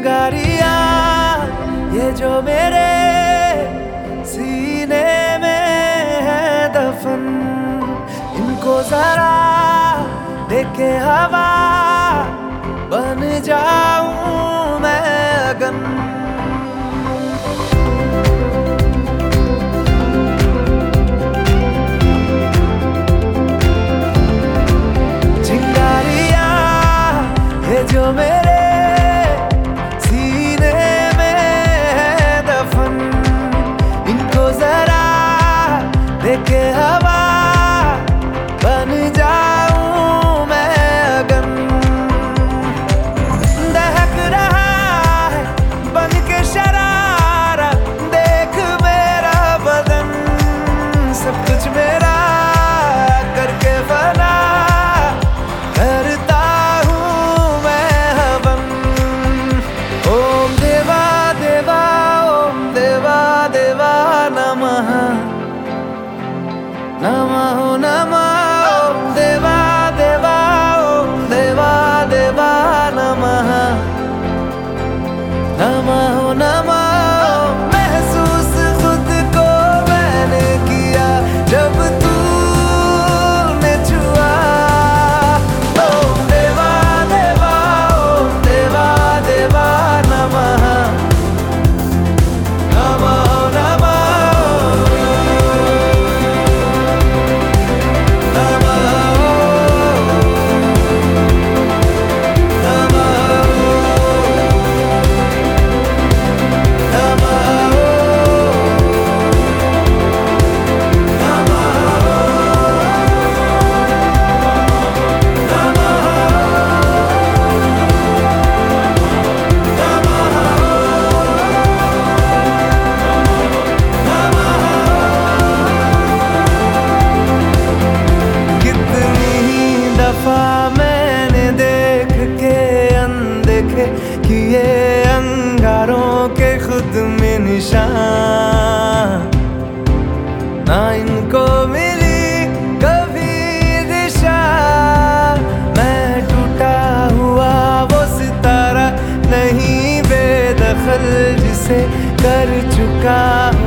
चिंगारियां ये जो मेरे सीने में है दफन, इनको जरा देखे हवा बन जाऊं मैं अगन। चिंगारियां ये जो मेरे सीने में है दफन, इनको जरा देखे हवा बन जाऊं मैं अगन। दहक रहा है बन के शरारा, देख मेरा बदन सब कुछ मेरा करके फना करता हूँ मैं हवन। ओम देवा देवा ओम देवा देवा नमः नमः नमः। ओम देवा देवा ओम देवा देवा नमः नमः नमः। महसूस खुद को मैंने किया जब तूने छुआ। ओम देवा देवा ओम देवा देवा नमः नमः नमः मैंने देख के अनदेखे किए अंगारों के खुद में निशान, ना इनको मिली कभी दिशा। मैं टूटा हुआ वो सितारा नहीं बेदखल जिसे कर चुका